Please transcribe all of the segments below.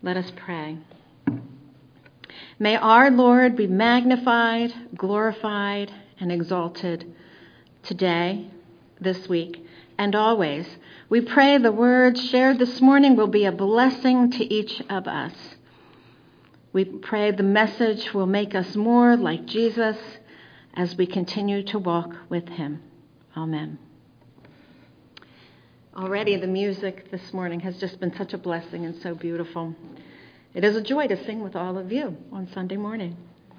Let us pray. May our Lord be magnified, glorified, and exalted today, this week, and always. We pray the words shared this morning will be a blessing to each of us. We pray the message will make us more like Jesus as we continue to walk with him. Amen. Already the music this morning has just been such a blessing and so beautiful. It is a joy to sing with all of you on Sunday morning.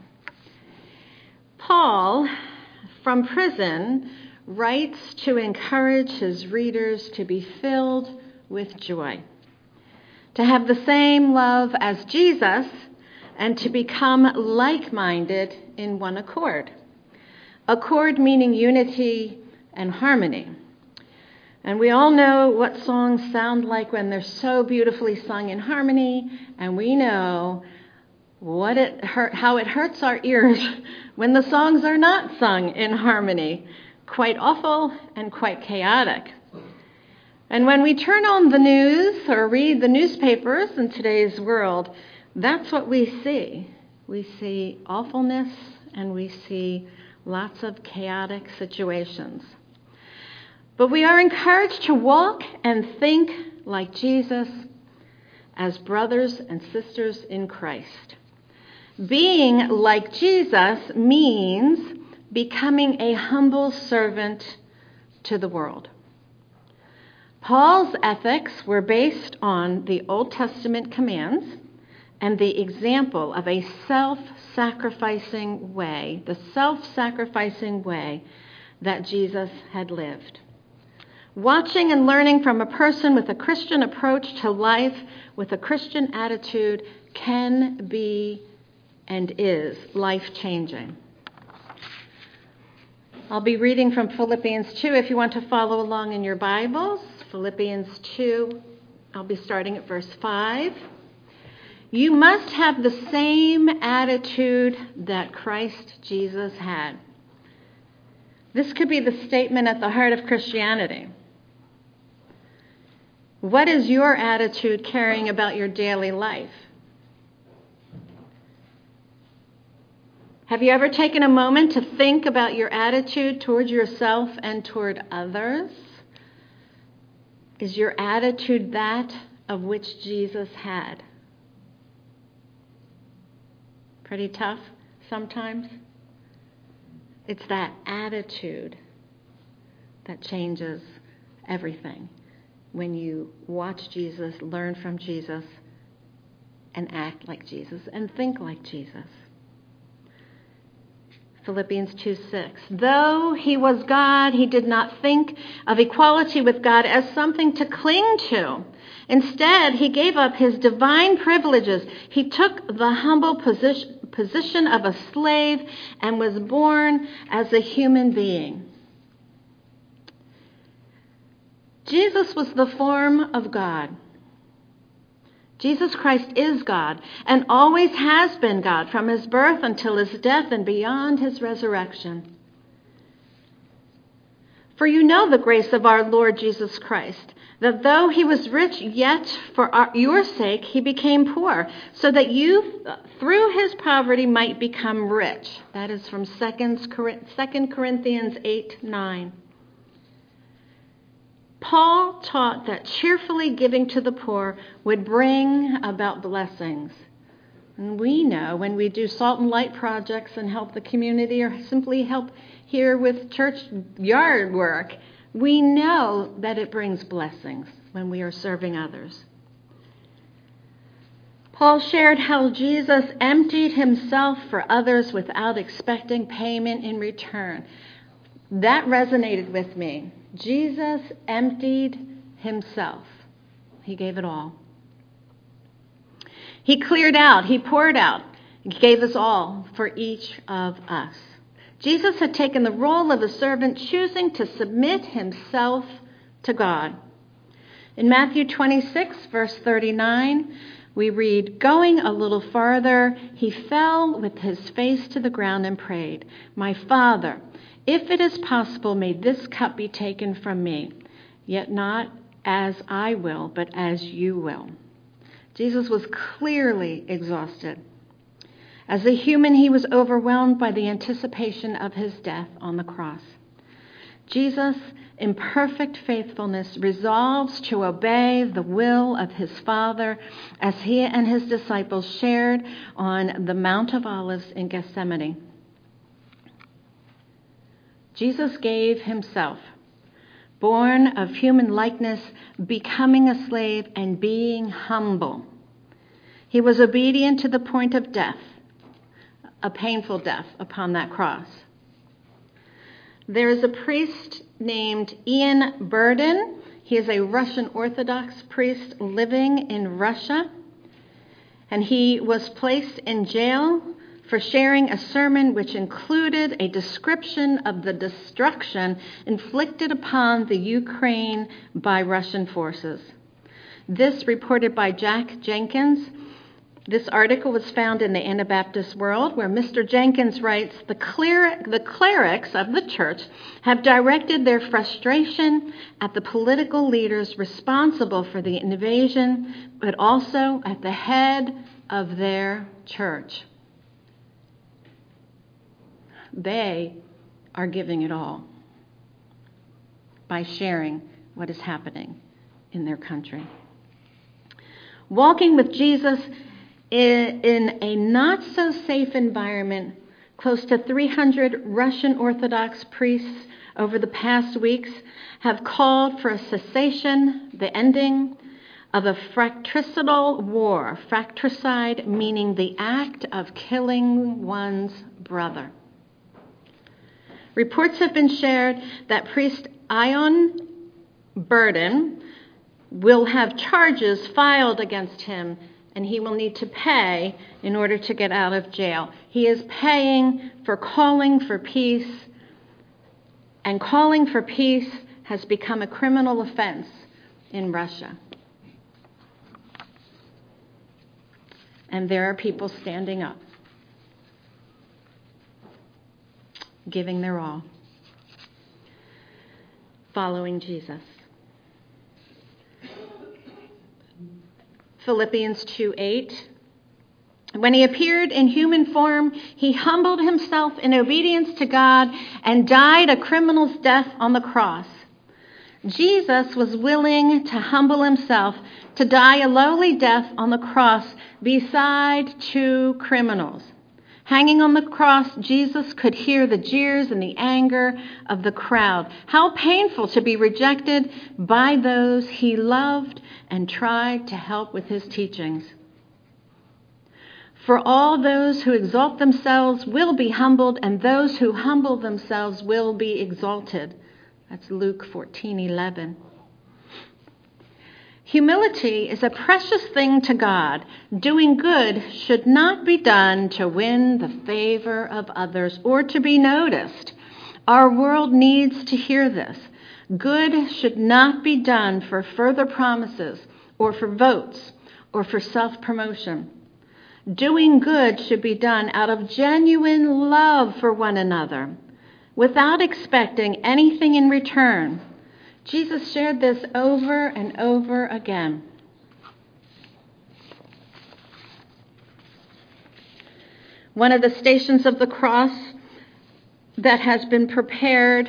Paul, from prison, writes to encourage his readers to be filled with joy, to have the same love as Jesus, and to become like-minded in one accord. Accord meaning unity and harmony. And we all know what songs sound like when they're so beautifully sung in harmony, and we know how it hurts our ears when the songs are not sung in harmony. Quite awful and quite chaotic. And when we turn on the news or read the newspapers in today's world, that's what we see. We see awfulness and we see lots of chaotic situations. But we are encouraged to walk and think like Jesus as brothers and sisters in Christ. Being like Jesus means becoming a humble servant to the world. Paul's ethics were based on the Old Testament commands and the example of a self-sacrificing way, the self-sacrificing way that Jesus had lived. Watching and learning from a person with a Christian approach to life, with a Christian attitude, can be and is life-changing. I'll be reading from Philippians 2 if you want to follow along in your Bibles. Philippians 2, I'll be starting at verse 5. You must have the same attitude that Christ Jesus had. This could be the statement at the heart of Christianity. What is your attitude carrying about your daily life? Have you ever taken a moment to think about your attitude toward yourself and toward others? Is your attitude that of which Jesus had? Pretty tough sometimes. It's that attitude that changes everything. When you watch Jesus, learn from Jesus, and act like Jesus, and think like Jesus. Philippians 2:6. Though he was God, he did not think of equality with God as something to cling to. Instead, he gave up his divine privileges. He took the humble position of a slave and was born as a human being. Jesus was the form of God. Jesus Christ is God and always has been God from his birth until his death and beyond his resurrection. For you know the grace of our Lord Jesus Christ, that though he was rich, yet for your sake he became poor, so that you through his poverty might become rich. That is from 2 Corinthians 8:9. Paul taught that cheerfully giving to the poor would bring about blessings. And we know when we do salt and light projects and help the community or simply help here with church yard work, we know that it brings blessings when we are serving others. Paul shared how Jesus emptied himself for others without expecting payment in return. That resonated with me. Jesus emptied himself. He gave it all. He cleared out. He poured out. He gave us all for each of us. Jesus had taken the role of a servant, choosing to submit himself to God. In Matthew 26, verse 39, we read, going a little farther, he fell with his face to the ground and prayed, my Father, if it is possible, may this cup be taken from me, yet not as I will, but as you will. Jesus was clearly exhausted. As a human, he was overwhelmed by the anticipation of his death on the cross. Jesus, in perfect faithfulness, resolves to obey the will of his Father as he and his disciples shared on the Mount of Olives in Gethsemane. Jesus gave himself, born of human likeness, becoming a slave and being humble. He was obedient to the point of death, a painful death upon that cross. There is a priest named Ian Burden. He is a Russian Orthodox priest living in Russia, and he was placed in jail for sharing a sermon which included a description of the destruction inflicted upon the Ukraine by Russian forces. This, reported by Jack Jenkins, this article was found in the Anabaptist World, where Mr. Jenkins writes, the clerics of the church have directed their frustration at the political leaders responsible for the invasion, but also at the head of their church. They are giving it all by sharing what is happening in their country. Walking with Jesus in a not-so-safe environment, close to 300 Russian Orthodox priests over the past weeks have called for a cessation, the ending of a fratricidal war, fratricide meaning the act of killing one's brother. Reports have been shared that priest Ion Burden will have charges filed against him, and he will need to pay in order to get out of jail. He is paying for calling for peace, and calling for peace has become a criminal offense in Russia. And there are people standing up, giving their all, following Jesus. Philippians 2:8. When he appeared in human form, he humbled himself in obedience to God and died a criminal's death on the cross. Jesus was willing to humble himself to die a lowly death on the cross beside two criminals. Hanging on the cross, Jesus could hear the jeers and the anger of the crowd. How painful to be rejected by those he loved and tried to help with his teachings. For all those who exalt themselves will be humbled, and those who humble themselves will be exalted. That's Luke 14:11. Humility is a precious thing to God. Doing good should not be done to win the favor of others or to be noticed. Our world needs to hear this. Good should not be done for further promises or for votes or for self-promotion. Doing good should be done out of genuine love for one another, without expecting anything in return. Jesus shared this over and over again. One of the stations of the cross that has been prepared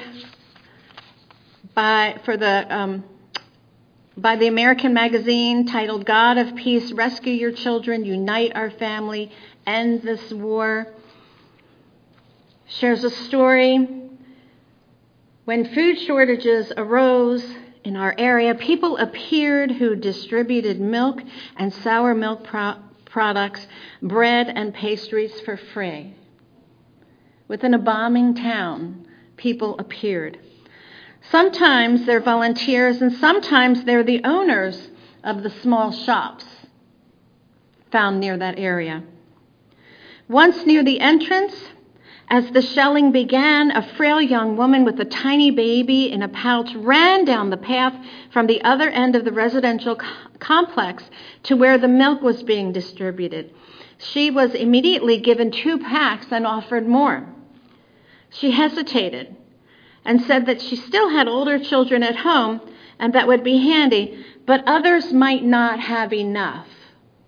by the American magazine titled God of Peace, Rescue Your Children, Unite Our Family, End This War, shares a story. When food shortages arose in our area, people appeared who distributed milk and sour milk products, bread and pastries for free. Within a bombing town, people appeared. Sometimes they're volunteers, and sometimes they're the owners of the small shops found near that area. Once near the entrance, as the shelling began, a frail young woman with a tiny baby in a pouch ran down the path from the other end of the residential complex to where the milk was being distributed. She was immediately given 2 packs and offered more. She hesitated and said that she still had older children at home and that would be handy, but others might not have enough.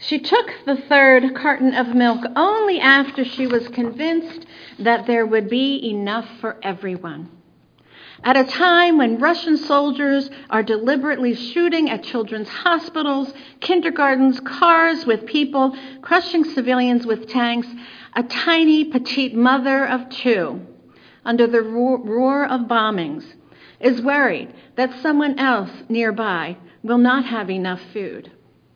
She took the third carton of milk only after she was convinced that there would be enough for everyone. At a time when Russian soldiers are deliberately shooting at children's hospitals, kindergartens, cars with people, crushing civilians with tanks, a tiny petite mother of two, under the roar of bombings, is worried that someone else nearby will not have enough food.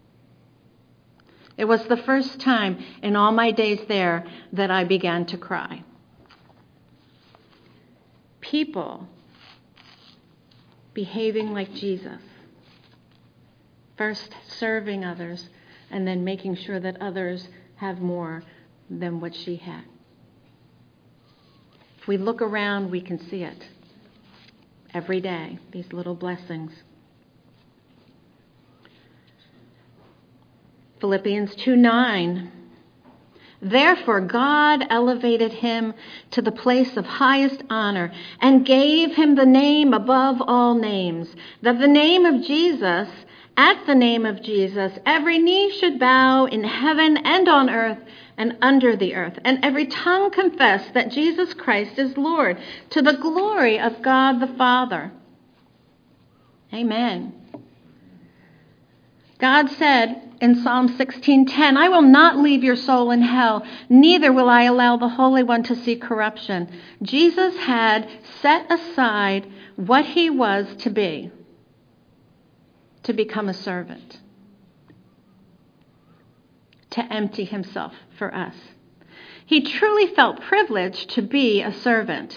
It was the first time in all my days there that I began to cry. People behaving like Jesus, first serving others and then making sure that others have more than what she had. If we look around, we can see it every day, these little blessings. Philippians 2:9. Therefore, God elevated him to the place of highest honor and gave him the name above all names, that the name of Jesus, at the name of Jesus, every knee should bow in heaven and on earth and under the earth, and every tongue confess that Jesus Christ is Lord, to the glory of God the Father. Amen. God said in Psalm 16:10, I will not leave your soul in hell, neither will I allow the Holy One to see corruption. Jesus had set aside what he was to become a servant, to empty himself for us. He truly felt privileged to be a servant.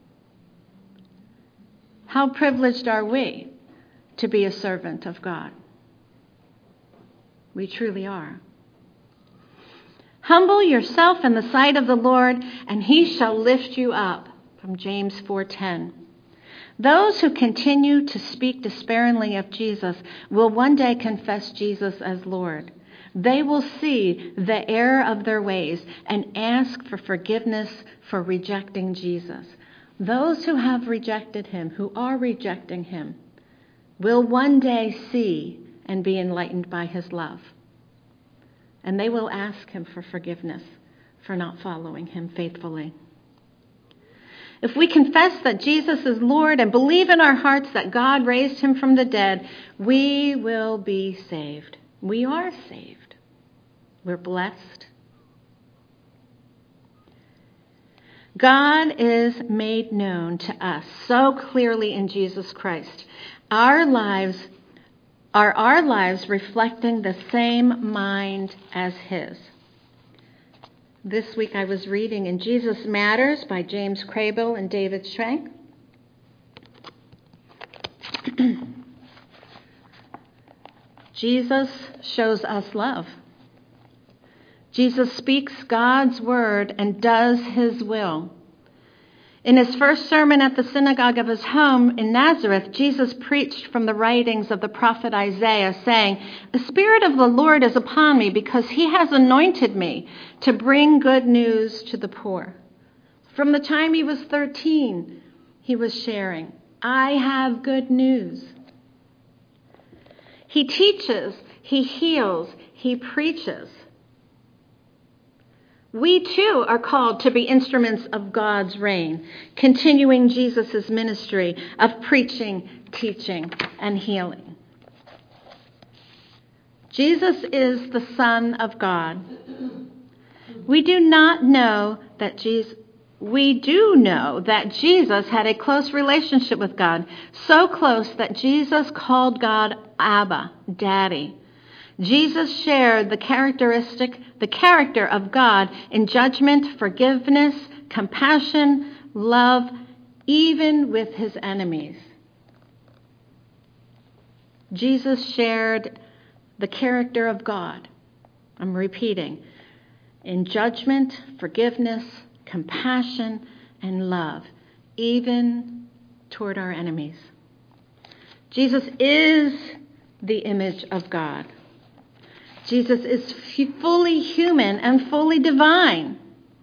How privileged are we to be a servant of God? We truly are. Humble yourself in the sight of the Lord, and he shall lift you up. From James 4:10. Those who continue to speak despairingly of Jesus will one day confess Jesus as Lord. They will see the error of their ways and ask for forgiveness for rejecting Jesus. Those who have rejected him, who are rejecting him, will one day see and be enlightened by his love. And they will ask him for forgiveness for not following him faithfully. If we confess that Jesus is Lord and believe in our hearts that God raised him from the dead, we will be saved. We are saved. We're blessed. God is made known to us so clearly in Jesus Christ. Our lives reflecting the same mind as his. This week I was reading in Jesus Matters by James Crable and David Schwenk. Jesus shows us love. Jesus speaks God's word and does his will. In his first sermon at the synagogue of his home in Nazareth, Jesus preached from the writings of the prophet Isaiah, saying, "The Spirit of the Lord is upon me because he has anointed me to bring good news to the poor." From the time he was 13, he was sharing, "I have good news." He teaches, he heals, he preaches. We too are called to be instruments of God's reign, continuing Jesus' ministry of preaching, teaching, and healing. Jesus is the Son of God. We do know that Jesus had a close relationship with God, so close that Jesus called God Abba, Daddy. Jesus shared the character of God in judgment, forgiveness, compassion, love, even with his enemies. Jesus shared the character of God, I'm repeating, in judgment, forgiveness, compassion, and love, even toward our enemies. Jesus is the image of God. Jesus is fully human and fully divine.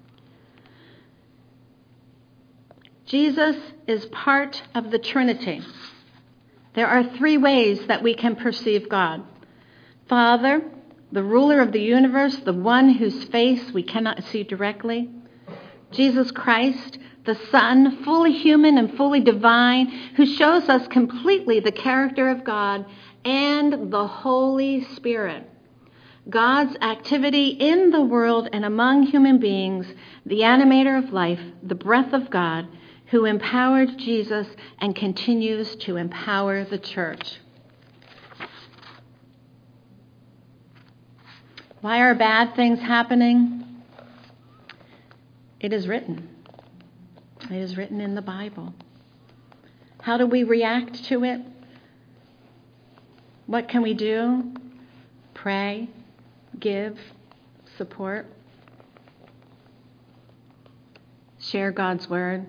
Jesus is part of the Trinity. There are three ways that we can perceive God: Father, the ruler of the universe, the one whose face we cannot see directly. Jesus Christ, the Son, fully human and fully divine, who shows us completely the character of God, and the Holy Spirit, God's activity in the world and among human beings, the animator of life, the breath of God, who empowered Jesus and continues to empower the church. Why are bad things happening? It is written. It is written in the Bible. How do we react to it? What can we do? Pray, give, support, share God's word.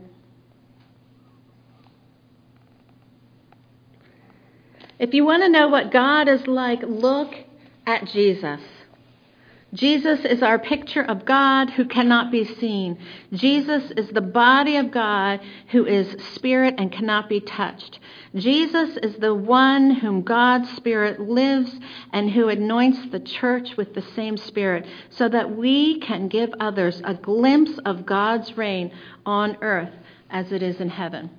If you want to know what God is like, look at Jesus. Jesus is our picture of God who cannot be seen. Jesus is the body of God who is spirit and cannot be touched. Jesus is the one whom God's Spirit lives and who anoints the church with the same Spirit so that we can give others a glimpse of God's reign on earth as it is in heaven.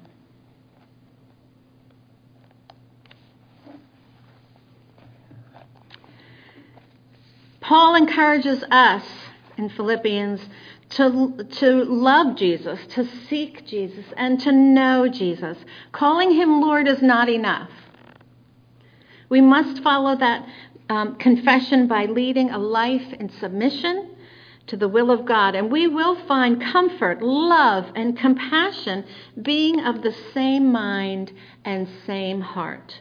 Paul encourages us in Philippians to love Jesus, to seek Jesus, and to know Jesus. Calling him Lord is not enough. We must follow that confession by leading a life in submission to the will of God, and we will find comfort, love, and compassion being of the same mind and same heart.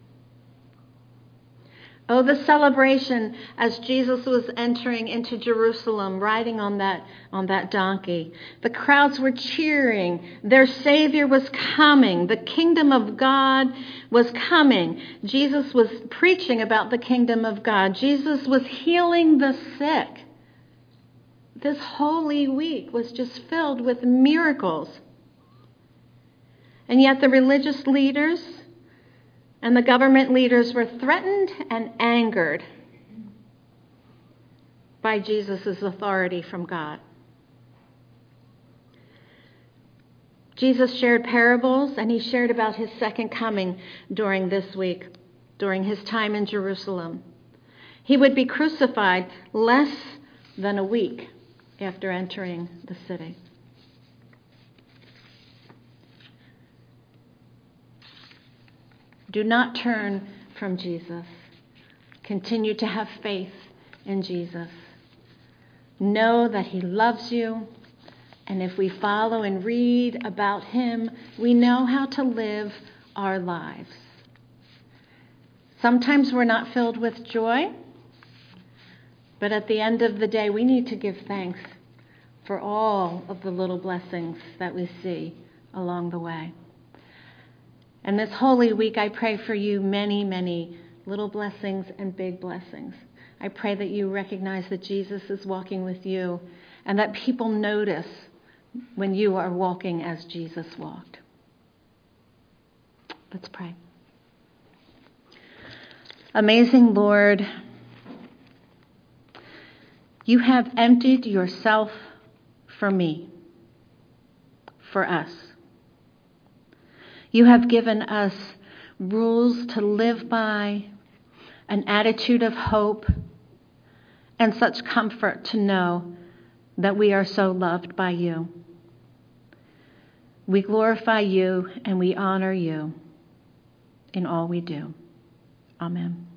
Oh, the celebration as Jesus was entering into Jerusalem, riding on that donkey. The crowds were cheering. Their Savior was coming. The kingdom of God was coming. Jesus was preaching about the kingdom of God. Jesus was healing the sick. This Holy Week was just filled with miracles. And yet the religious leaders and the government leaders were threatened and angered by Jesus' authority from God. Jesus shared parables, and he shared about his second coming during this week, during his time in Jerusalem. He would be crucified less than a week after entering the city. Do not turn from Jesus. Continue to have faith in Jesus. Know that he loves you, and if we follow and read about him, we know how to live our lives. Sometimes we're not filled with joy, but at the end of the day, we need to give thanks for all of the little blessings that we see along the way. And this Holy Week, I pray for you many, many little blessings and big blessings. I pray that you recognize that Jesus is walking with you and that people notice when you are walking as Jesus walked. Let's pray. Amazing Lord, you have emptied yourself for me, for us. You have given us rules to live by, an attitude of hope, and such comfort to know that we are so loved by you. We glorify you and we honor you in all we do. Amen.